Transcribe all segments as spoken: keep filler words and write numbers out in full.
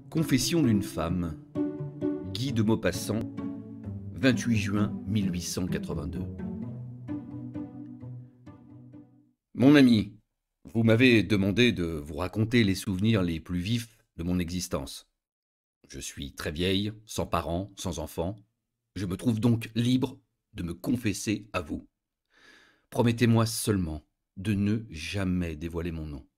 Confession d'une femme, Guy de Maupassant, vingt-huit juin mille huit cent quatre-vingt-deux. Mon ami, vous m'avez demandé de vous raconter les souvenirs les plus vifs de mon existence. Je suis très vieille, sans parents, sans enfants. Je me trouve donc libre de me confesser à vous. Promettez-moi seulement de ne jamais dévoiler mon nom.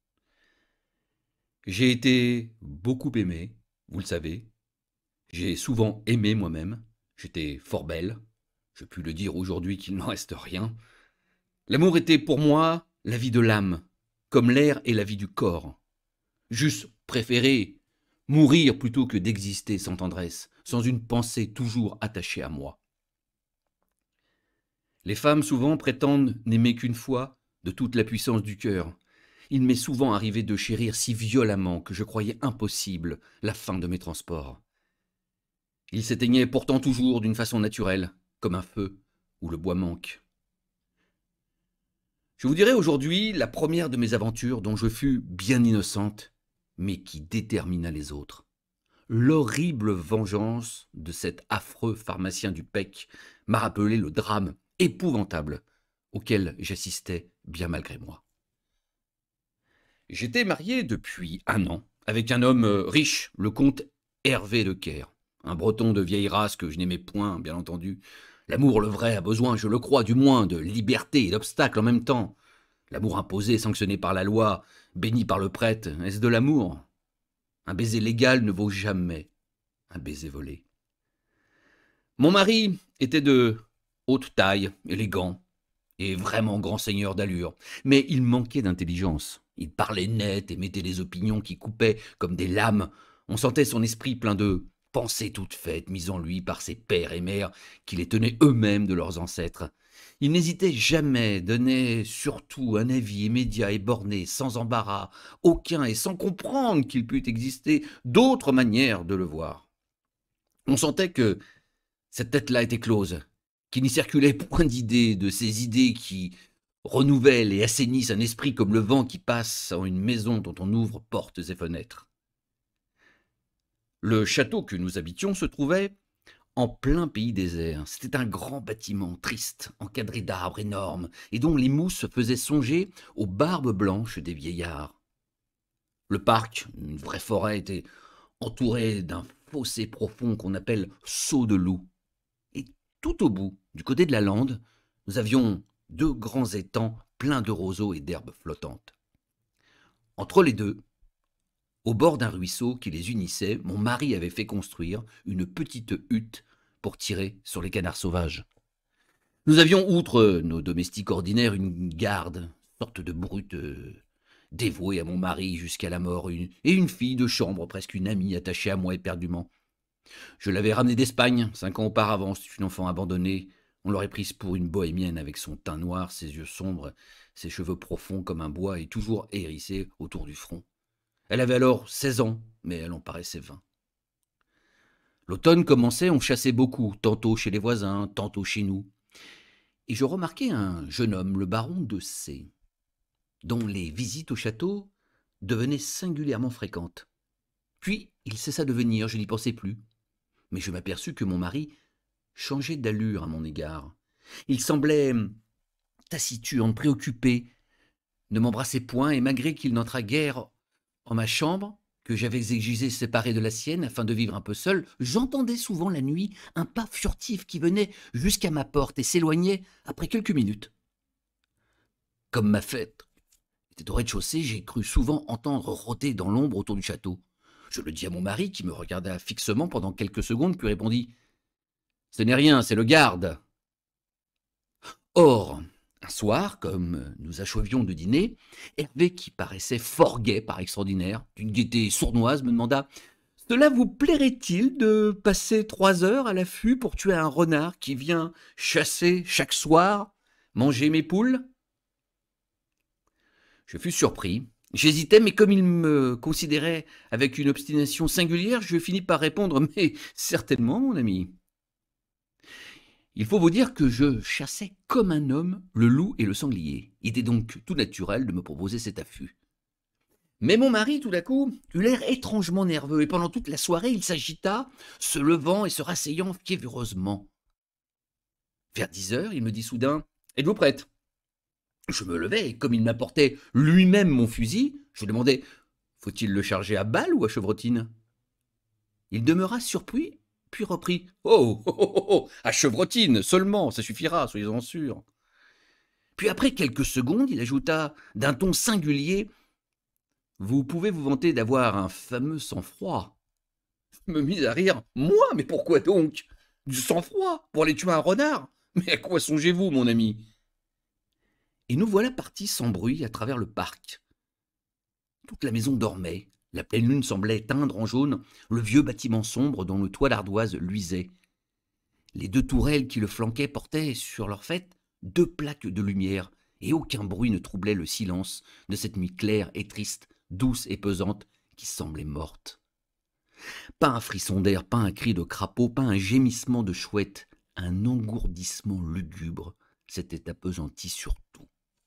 J'ai été beaucoup aimé, vous le savez. J'ai souvent aimé moi-même. J'étais fort belle. Je puis le dire aujourd'hui qu'il n'en reste rien. L'amour était pour moi la vie de l'âme, comme l'air est la vie du corps. J'eusse préféré mourir plutôt que d'exister sans tendresse, sans une pensée toujours attachée à moi. Les femmes souvent prétendent n'aimer qu'une fois de toute la puissance du cœur. Il m'est souvent arrivé de chérir si violemment que je croyais impossible la fin de mes transports. Il s'éteignait pourtant toujours d'une façon naturelle, comme un feu où le bois manque. Je vous dirai aujourd'hui la première de mes aventures dont je fus bien innocente, mais qui détermina les autres. L'horrible vengeance de cet affreux pharmacien du P E C m'a rappelé le drame épouvantable auquel j'assistais bien malgré moi. J'étais marié depuis un an avec un homme riche, le comte Hervé de Caire. Un breton de vieille race que je n'aimais point, bien entendu. L'amour, le vrai, a besoin, je le crois, du moins, de liberté et d'obstacles en même temps. L'amour imposé, sanctionné par la loi, béni par le prêtre, est-ce de l'amour? Un baiser légal ne vaut jamais un baiser volé. Mon mari était de haute taille, élégant, et vraiment grand seigneur d'allure, mais il manquait d'intelligence. Il parlait net et mettait des opinions qui coupaient comme des lames. On sentait son esprit plein de pensées toutes faites, mises en lui par ses pères et mères, qui les tenaient eux-mêmes de leurs ancêtres. Il n'hésitait jamais, donnait surtout un avis immédiat et borné, sans embarras, aucun, et sans comprendre qu'il pût exister d'autres manières de le voir. On sentait que cette tête-là était close, qu'il n'y circulait point d'idées, de ces idées qui renouvellent et assainissent un esprit comme le vent qui passe en une maison dont on ouvre portes et fenêtres. Le château que nous habitions se trouvait en plein pays désert. C'était un grand bâtiment triste, encadré d'arbres énormes, et dont les mousses faisaient songer aux barbes blanches des vieillards. Le parc, une vraie forêt, était entouré d'un fossé profond qu'on appelle Saut de Loup. Et tout au bout, du côté de la lande, nous avions deux grands étangs pleins de roseaux et d'herbes flottantes. Entre les deux, au bord d'un ruisseau qui les unissait, mon mari avait fait construire une petite hutte pour tirer sur les canards sauvages. Nous avions, outre nos domestiques ordinaires, une garde, sorte de brute euh, dévouée à mon mari jusqu'à la mort, une, et une fille de chambre, presque une amie attachée à moi éperdument. Je l'avais ramenée d'Espagne, cinq ans auparavant. C'est une enfant abandonnée. On l'aurait prise pour une bohémienne avec son teint noir, ses yeux sombres, ses cheveux profonds comme un bois et toujours hérissés autour du front. Elle avait alors seize ans, mais elle en paraissait vingt. L'automne commençait, on chassait beaucoup, tantôt chez les voisins, tantôt chez nous. Et je remarquai un jeune homme, le baron de C, dont les visites au château devenaient singulièrement fréquentes. Puis il cessa de venir, je n'y pensais plus. Mais je m'aperçus que mon mari changeait d'allure à mon égard. Il semblait taciturne, préoccupé, ne m'embrassait point, et malgré qu'il n'entrât guère en ma chambre, que j'avais exigé séparée de la sienne afin de vivre un peu seul, j'entendais souvent la nuit un pas furtif qui venait jusqu'à ma porte et s'éloignait après quelques minutes. Comme ma fête était au rez-de-chaussée, j'ai cru souvent entendre rôder dans l'ombre autour du château. Je le dis à mon mari, qui me regarda fixement pendant quelques secondes, puis répondit « Ce n'est rien, c'est le garde !» Or, un soir, comme nous achevions de dîner, Hervé, qui paraissait fort gai par extraordinaire, d'une gaieté sournoise, me demanda « Cela vous plairait-il de passer trois heures à l'affût pour tuer un renard qui vient chasser chaque soir, manger mes poules ?» Je fus surpris. J'hésitais, mais comme il me considérait avec une obstination singulière, je finis par répondre « Mais certainement, mon ami !» Il faut vous dire que je chassais comme un homme le loup et le sanglier. Il était donc tout naturel de me proposer cet affût. Mais mon mari, tout d'un coup, eut l'air étrangement nerveux, et pendant toute la soirée, il s'agita, se levant et se rasseyant fiévreusement. Vers dix heures, il me dit soudain « Êtes-vous prête ?» Je me levai, et comme il m'apportait lui-même mon fusil, je demandai « Faut-il le charger à balle ou à chevrotine ?» Il demeura surpris, puis reprit « Oh, oh, oh, oh, à chevrotine seulement, ça suffira, soyez-en sûrs. » Puis après quelques secondes, il ajouta d'un ton singulier « Vous pouvez vous vanter d'avoir un fameux sang-froid. » Je me mis à rire. « Moi, mais pourquoi donc? Du sang-froid pour aller tuer un renard? Mais à quoi songez-vous, mon ami ?» Et nous voilà partis sans bruit à travers le parc. Toute la maison dormait. La pleine lune semblait teindre en jaune le vieux bâtiment sombre dont le toit d'ardoise luisait. Les deux tourelles qui le flanquaient portaient sur leur faîte deux plaques de lumière, et aucun bruit ne troublait le silence de cette nuit claire et triste, douce et pesante, qui semblait morte. Pas un frisson d'air, pas un cri de crapaud, pas un gémissement de chouette, un engourdissement lugubre s'était appesanti sur tout.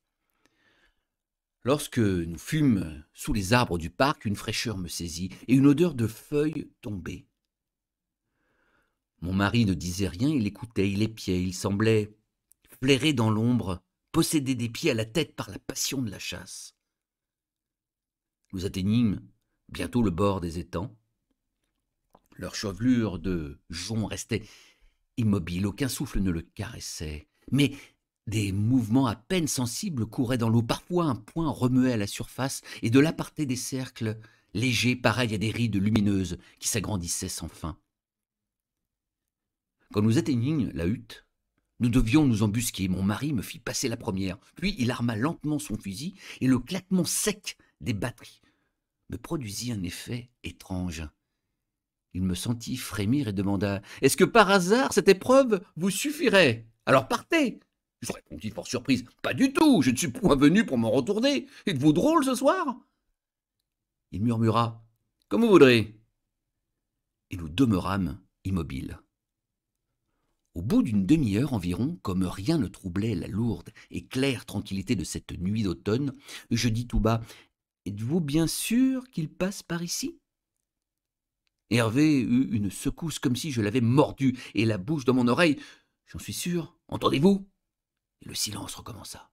Lorsque nous fûmes sous les arbres du parc, une fraîcheur me saisit et une odeur de feuilles tombées. Mon mari ne disait rien, il écoutait, il épiait, il semblait flairer dans l'ombre, posséder des pieds à la tête par la passion de la chasse. Nous atteignîmes bientôt le bord des étangs. Leur chevelure de jonc restait immobile, aucun souffle ne le caressait, mais des mouvements à peine sensibles couraient dans l'eau. Parfois un point remuait à la surface, et de là partaient des cercles légers, pareils à des rides lumineuses qui s'agrandissaient sans fin. Quand nous atteignîmes la hutte, nous devions nous embusquer. Mon mari me fit passer la première, puis il arma lentement son fusil, et le claquement sec des batteries me produisit un effet étrange. Il me sentit frémir et demanda « Est-ce que par hasard cette épreuve vous suffirait? Alors partez !» Je répondis fort surprise « Pas du tout, je ne suis point venu pour m'en retourner. Êtes-vous drôle ce soir ?» Il murmura « Comme vous voudrez. » Et nous demeurâmes immobiles. Au bout d'une demi-heure environ, comme rien ne troublait la lourde et claire tranquillité de cette nuit d'automne, je dis tout bas « Êtes-vous bien sûr qu'il passe par ici ?» Hervé eut une secousse comme si je l'avais mordu, et la bouche dans mon oreille. « J'en suis sûr, entendez-vous » Et le silence recommença.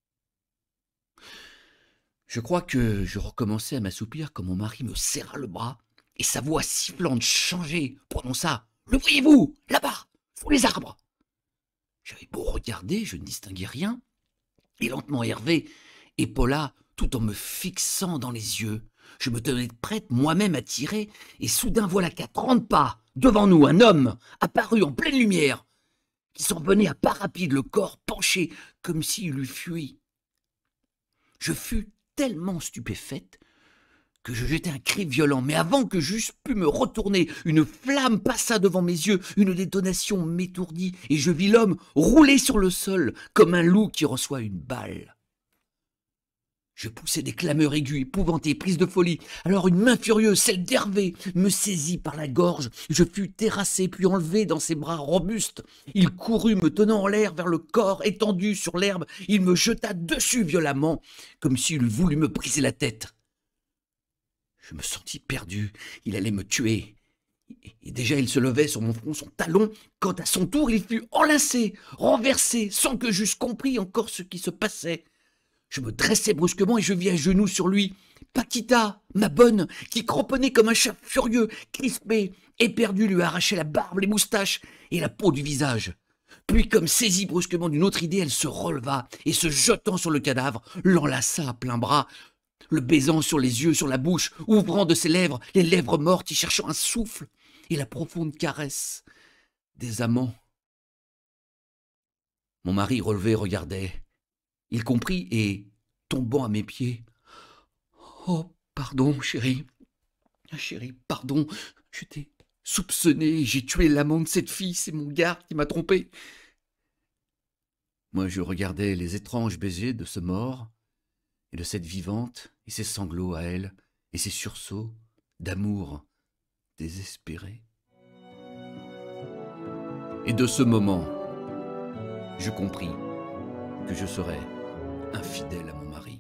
Je crois que je recommençais à m'assoupir quand mon mari me serra le bras, et sa voix sifflante changée prononça « Le voyez-vous, là-bas, sous les arbres !» J'avais beau regarder, je ne distinguais rien, et lentement Hervé épaula tout en me fixant dans les yeux. Je me tenais prête moi-même à tirer, et soudain voilà qu'à trente pas, devant nous, un homme apparut en pleine lumière, qui s'en venait à pas rapides, le corps penché, comme s'il eût fui. Je fus tellement stupéfaite que je jetai un cri violent, mais avant que j'eusse pu me retourner, une flamme passa devant mes yeux, une détonation m'étourdit, et je vis l'homme rouler sur le sol, comme un loup qui reçoit une balle. Je poussai des clameurs aiguës, épouvantées, prises de folie. Alors une main furieuse, celle d'Hervé, me saisit par la gorge. Je fus terrassé, puis enlevé dans ses bras robustes. Il courut, me tenant en l'air vers le corps étendu sur l'herbe. Il me jeta dessus violemment, comme s'il eût voulu me briser la tête. Je me sentis perdu. Il allait me tuer. Et déjà il se levait sur mon front son talon, quand à son tour il fut enlacé, renversé, sans que j'eusse compris encore ce qui se passait. Je me dressai brusquement et je vis à genoux sur lui Paquita, ma bonne, qui cramponnée comme un chat furieux, crispé, éperdu, lui arrachait la barbe, les moustaches et la peau du visage. Puis, comme saisie brusquement d'une autre idée, elle se releva et, se jetant sur le cadavre, l'enlaça à plein bras, le baisant sur les yeux, sur la bouche, ouvrant de ses lèvres les lèvres mortes, y cherchant un souffle et la profonde caresse des amants. Mon mari relevé regardait. Il comprit et, tombant à mes pieds, « Oh, pardon, chérie, chérie, pardon, je t'ai soupçonné, j'ai tué l'amant de cette fille, c'est mon gars qui m'a trompé. » Moi, je regardais les étranges baisers de ce mort et de cette vivante, et ses sanglots à elle, et ses sursauts d'amour désespéré. Et de ce moment, je compris que je serais infidèle à mon mari.